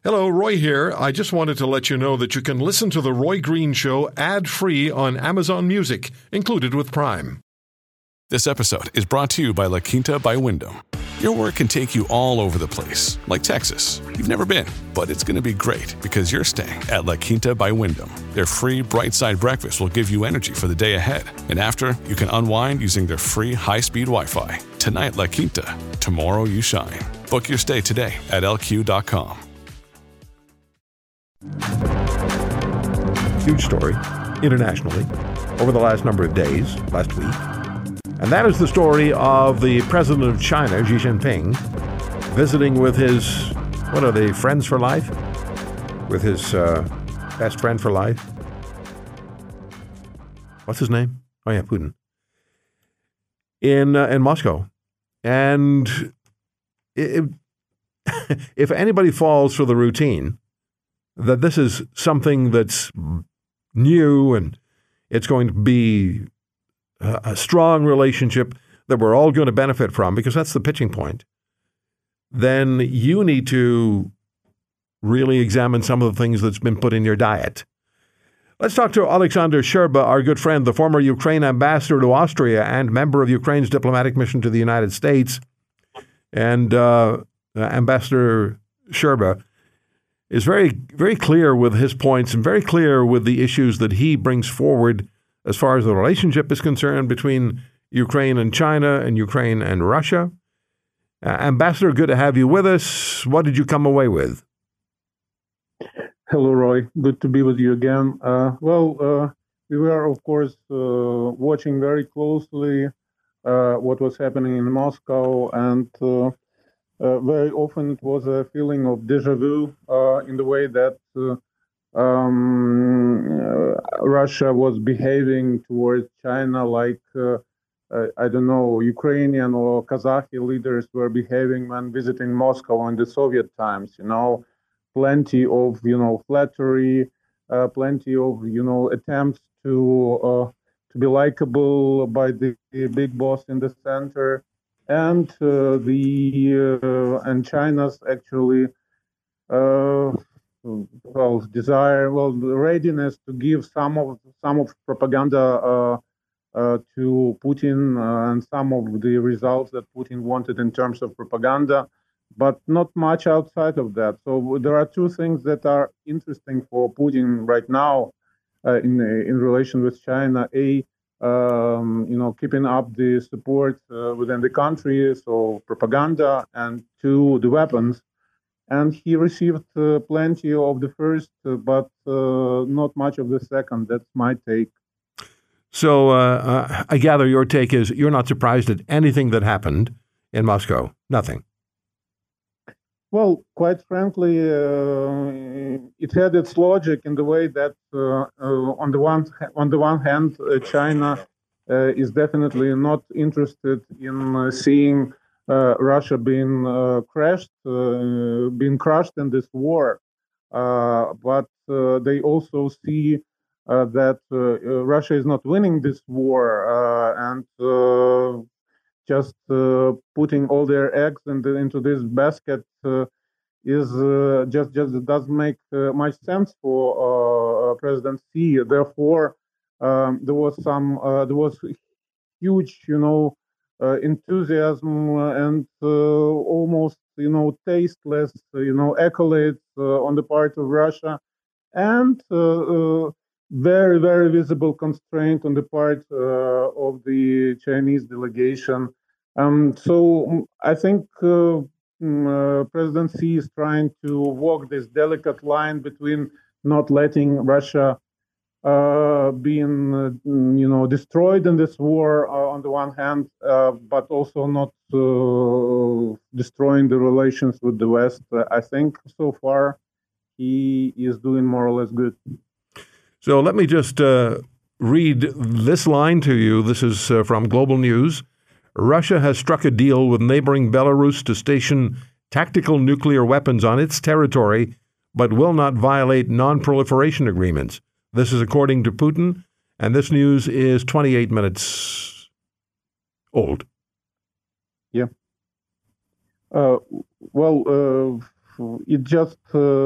Hello, Roy here. I just wanted to let you know that you can listen to The Roy Green Show ad-free on Amazon Music, included with Prime. This episode is brought to you by La Quinta by Wyndham. Your work can take you all over the place, like Texas. You've never been, but it's going to be great because you're staying at La Quinta by Wyndham. Their free Bright Side breakfast will give you energy for the day ahead. And after, you can unwind using their free high-speed Wi-Fi. Tonight, La Quinta. Tomorrow, you shine. Book your stay today at lq.com. Huge story internationally over the last number of days, last week. And that is the story of the president of China, Xi Jinping, visiting with his, what are they, friends for life? With his best friend for life. What's his name? Oh, yeah, Putin. In Moscow. And if anybody falls for the routine that this is something that's new and it's going to be a strong relationship that we're all going to benefit from, because that's the pitching point, then you need to really examine some of the things that's been put in your diet. Let's talk to Alexander Scherba, our good friend, the former Ukraine ambassador to Austria and member of Ukraine's diplomatic mission to the United States. And Ambassador Scherba is very, very clear with his points and very clear with the issues that he brings forward as far as the relationship is concerned between Ukraine and China and Ukraine and Russia. Ambassador, good to have you with us. What did you come away with? Hello, Roy. Good to be with you again. We were, of course, watching very closely what was happening in Moscow, and very often it was a feeling of déjà vu in the way that Russia was behaving towards China like, I don't know, Ukrainian or Kazakh leaders were behaving when visiting Moscow in the Soviet times, plenty of, flattery, plenty of, attempts to be likable by the big boss in the center, and and China's actually the readiness to give some of propaganda to Putin and some of the results that Putin wanted in terms of propaganda, but not much outside of that. So there are two things that are interesting for Putin right now in relation with China. Keeping up the support within the country, so propaganda, and two, the weapons. And he received plenty of the first, but not much of the second. That's my take. So I gather your take is you're not surprised at anything that happened in Moscow. Nothing. Well, quite frankly, it had its logic in the way that, on the one hand, China is definitely not interested in seeing Russia being crushed in this war, but they also see that Russia is not winning this war, and just putting all their eggs into this basket is just doesn't make much sense for President Xi. Therefore, there was huge, enthusiasm and almost, tasteless, accolades on the part of Russia, and very, very visible constraint on the part of the Chinese delegation. So I think President Xi is trying to walk this delicate line between not letting Russia being destroyed in this war on the one hand, but also not destroying the relations with the West. I think so far he is doing more or less good. So let me just read this line to you. This is from Global News. Russia has struck a deal with neighboring Belarus to station tactical nuclear weapons on its territory, but will not violate non-proliferation agreements. This is according to Putin, and this news is 28 minutes old. Yeah. it just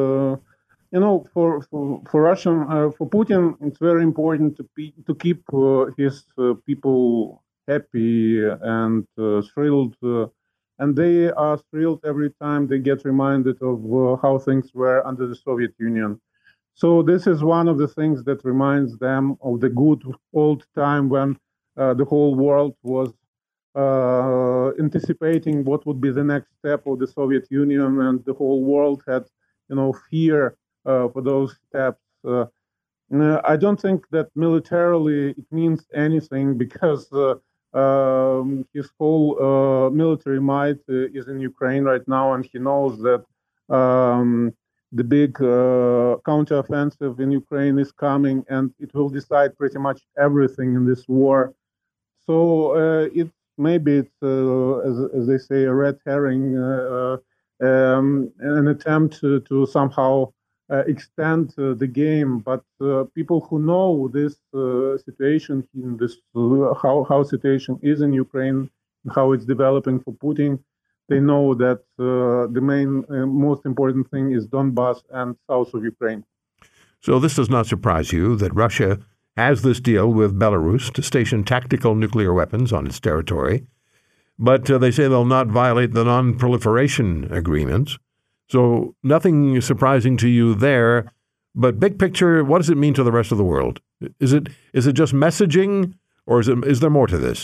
for Russian for Putin, it's very important to keep his people happy and thrilled, and they are thrilled every time they get reminded of how things were under the Soviet Union. So this is one of the things that reminds them of the good old time when the whole world was anticipating what would be the next step of the Soviet Union, and the whole world had, fear for those steps. I don't think that militarily it means anything because his whole military might is in Ukraine right now, and he knows that the big counteroffensive in Ukraine is coming, and it will decide pretty much everything in this war. So as they say, a red herring, an attempt to somehow extend the game. But people who know this situation, in this how situation is in Ukraine, how it's developing for Putin, they know that the main most important thing is Donbass and south of Ukraine. So this does not surprise you that Russia has this deal with Belarus to station tactical nuclear weapons on its territory, but they say they'll not violate the non-proliferation agreements. So nothing surprising to you there. But big picture, what does it mean to the rest of the world? Is it just messaging, or is there more to this?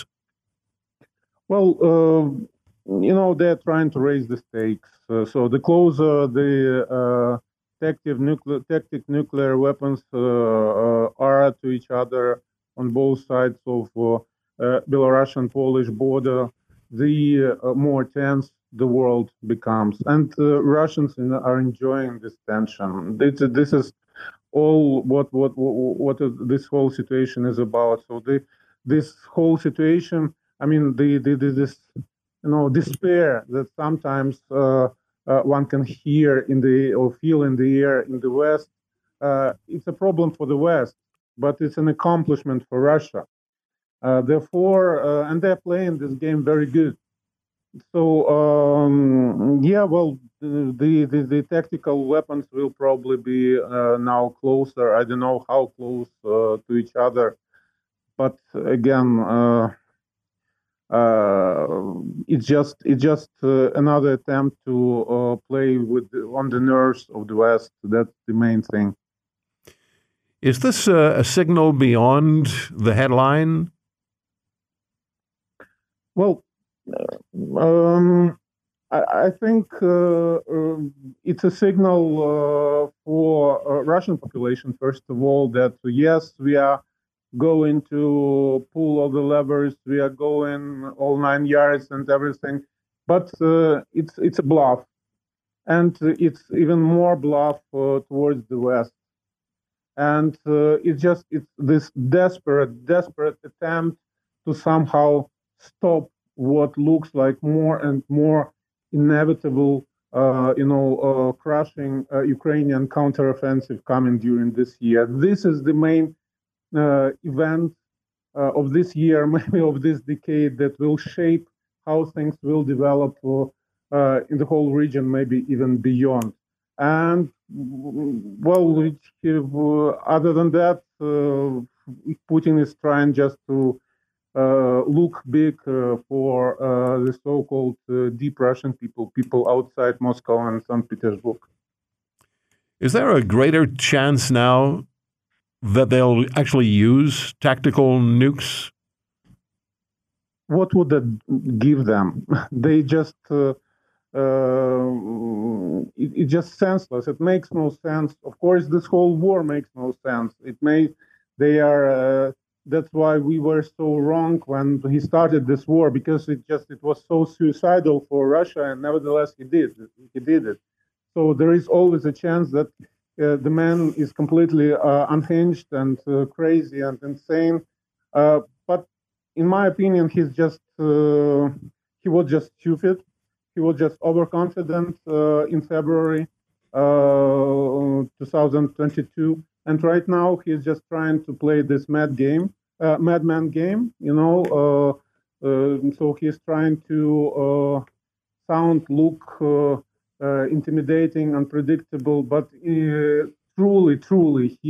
Well, they're trying to raise the stakes. So the closer the tactic nuclear weapons are to each other on both sides of Belarusian-Polish border, the more tense the world becomes. And Russians are enjoying this tension. This is all what this whole situation is about. So this whole situation, I mean, this despair that sometimes one can hear or feel in the air in the West, it's a problem for the West, but it's an accomplishment for Russia. Therefore, and they're playing this game very good. So the tactical weapons will probably be now closer. I don't know how close to each other, but again, it's just another attempt to play on the nerves of the West. That's the main thing. Is this a signal beyond the headline? Well, I think it's a signal for Russian population, first of all, that yes, we are going to pull all the levers, we are going all 9 yards and everything, but it's a bluff, and it's even more bluff towards the West, and it's this desperate attempt to somehow stop what looks like more and more inevitable, crushing Ukrainian counteroffensive coming during this year. This is the main event of this year, maybe of this decade, that will shape how things will develop in the whole region, maybe even beyond. And well, other than that, Putin is trying just to look big for the so-called deep Russian people outside Moscow and St. Petersburg. Is there a greater chance now that they'll actually use tactical nukes? What would that give them? They just it's just senseless. It makes no sense. Of course, this whole war makes no sense. That's why we were so wrong when he started this war, because it was so suicidal for Russia, and nevertheless he did it. So there is always a chance that the man is completely unhinged and crazy and insane. But in my opinion, he was just stupid. He was just overconfident in February 2022. And right now, he's just trying to play this madman game, so he's trying to look intimidating, unpredictable, but truly,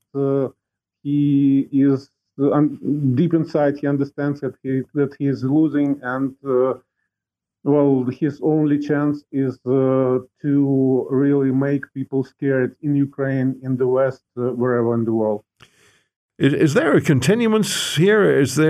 he is deep inside. He understands that he is losing, and well, his only chance is to really make people scared in Ukraine, in the West, wherever in the world. Is there a continuance here?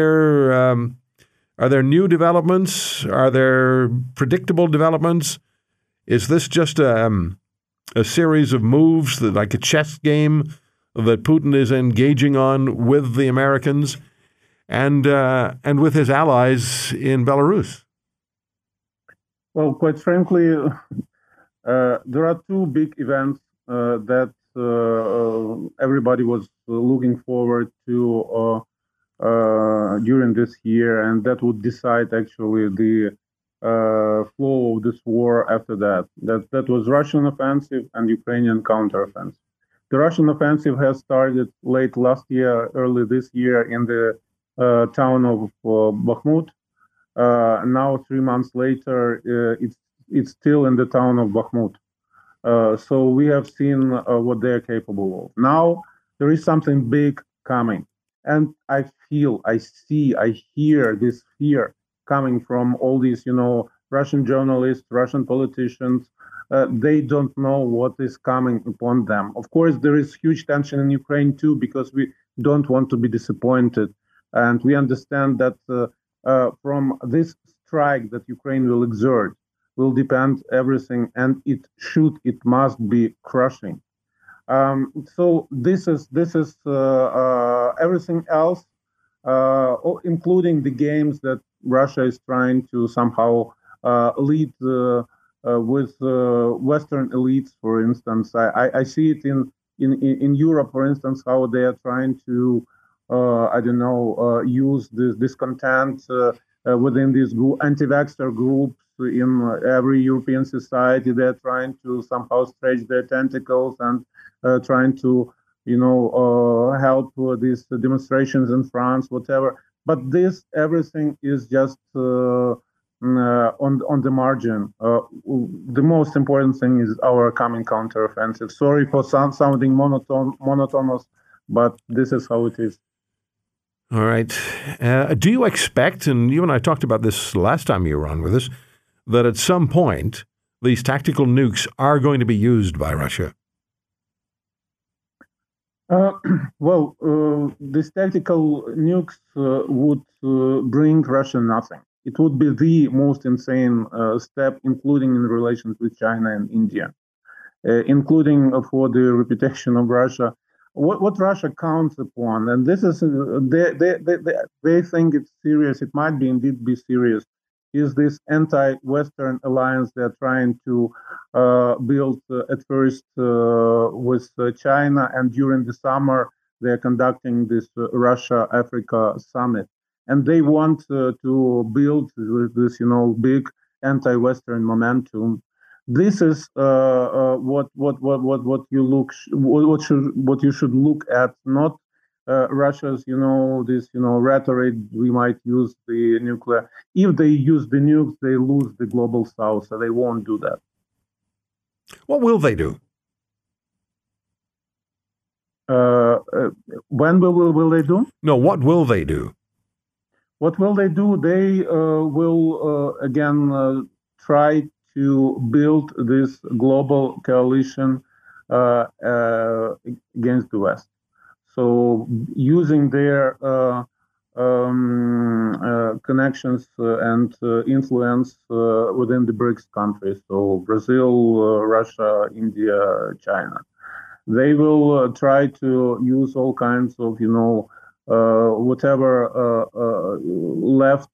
Are there new developments? Are there predictable developments? Is this just a series of moves, like a chess game that Putin is engaging on with the Americans and with his allies in Belarus? Well, quite frankly, there are two big events that everybody was looking forward to during this year, and that would decide actually the flow of this war after that. That was Russian offensive and Ukrainian counteroffensive. The Russian offensive has started late last year, early this year in the town of Bakhmut. Now, 3 months later, it's still in the town of Bakhmut. So we have seen what they're capable of. Now there is something big coming, and I feel, I see, I hear this fear coming from all these, Russian journalists, Russian politicians. They don't know what is coming upon them. Of course, there is huge tension in Ukraine too, because we don't want to be disappointed, and we understand that. From this strike that Ukraine will exert will depend everything, and it must be crushing. So this is everything else, including the games that Russia is trying to somehow lead with Western elites, for instance. I see it in Europe, for instance, how they are trying to use this discontent within these anti-vaxxer groups in every European society. They're trying to somehow stretch their tentacles and trying to, help these demonstrations in France, whatever. But everything is just on the margin. The most important thing is our coming counteroffensive. Sorry for sounding monotonous, but this is how it is. All right. Do you expect, and you and I talked about this last time you were on with us, that at some point these tactical nukes are going to be used by Russia? These tactical nukes would bring Russia nothing. It would be the most insane step, including in relations with China and India, including for the reputation of Russia. What Russia counts upon, and this is they think it's serious. It might be indeed be serious. Is this anti-Western alliance they're trying to build at first with China, and during the summer they're conducting this Russia-Africa summit, and they want to build this big anti-Western momentum. This is what you should look at, not Russia's rhetoric. We might use the nuclear. If they use the nukes, they lose the global south, so they won't do that. What will they do? When will they do? No, what will they do? What will they do? They will again try to build this global coalition against the West. So using their connections and influence within the BRICS countries, so Brazil, Russia, India, China. They will try to use all kinds of, whatever left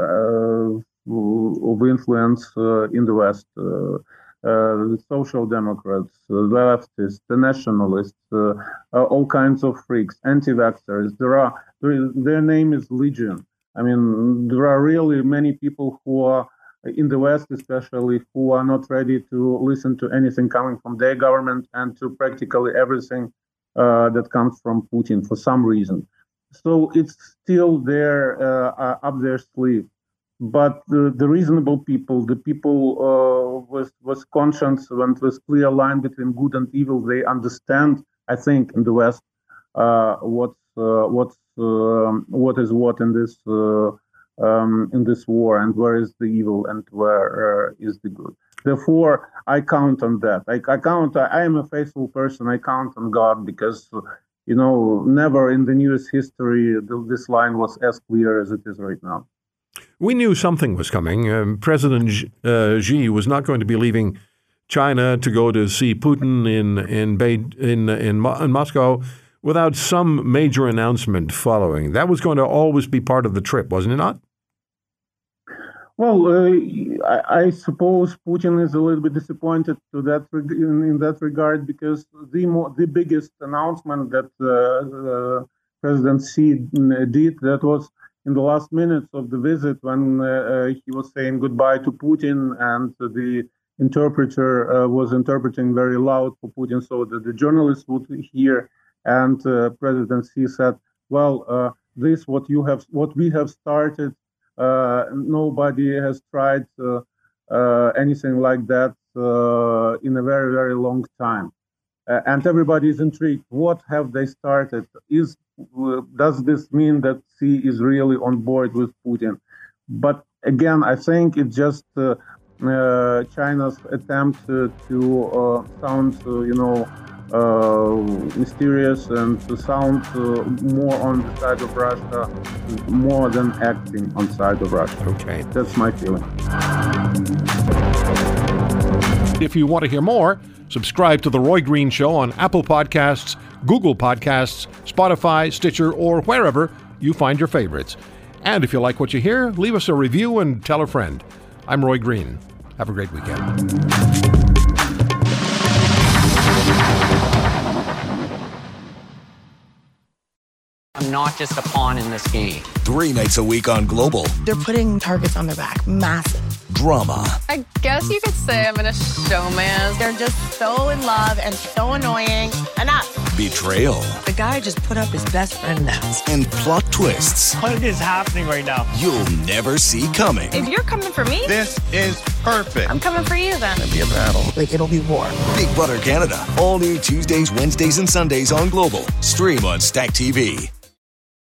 of influence in the West, the social democrats, the leftists, the nationalists, all kinds of freaks, anti-vaxxers. Their name is legion. I mean, there are really many people who are in the West, especially, who are not ready to listen to anything coming from their government and to practically everything that comes from Putin for some reason. So it's still there up their sleeve. But the reasonable people, the people with conscience and with clear line between good and evil, they understand, I think, in the West, what is what in this war, and where is the evil and where is the good. Therefore, I count on that. I am a faithful person. I count on God because, never in the newest history this line was as clear as it is right now. We knew something was coming. President Xi was not going to be leaving China to go to see Putin in Moscow without some major announcement following. That was going to always be part of the trip, wasn't it not? Well, I suppose Putin is a little bit disappointed in that regard, because the biggest announcement that President Xi did, that was in the last minutes of the visit, when he was saying goodbye to Putin, and the interpreter was interpreting very loud for Putin so that the journalists would hear. And President Xi said, "Well, this what we have started. Nobody has tried anything like that in a very, very long time." And everybody is intrigued. What have they started? Does this mean that Xi is really on board with Putin? But again, I think it's just China's attempt to sound, mysterious and to sound more on the side of Russia, more than acting on the side of Russia. Okay. That's my feeling. If you want to hear more, subscribe to The Roy Green Show on Apple Podcasts, Google Podcasts, Spotify, Stitcher, or wherever you find your favorites. And if you like what you hear, leave us a review and tell a friend. I'm Roy Green. Have a great weekend. I'm not just a pawn in this game. 3 nights a week on Global. They're putting targets on their back. Massive. Drama. I guess you could say I'm in a showman. They're just so in love and so annoying. Enough. Betrayal. The guy just put up his best friend now. And plot twists What is happening right now? you'll never see coming. If you're coming for me, This is perfect. I'm coming for you then. Be a battle. Like, it'll be war. Big Brother Canada. All new Tuesdays, Wednesdays, and Sundays on Global. Stream on Stack TV.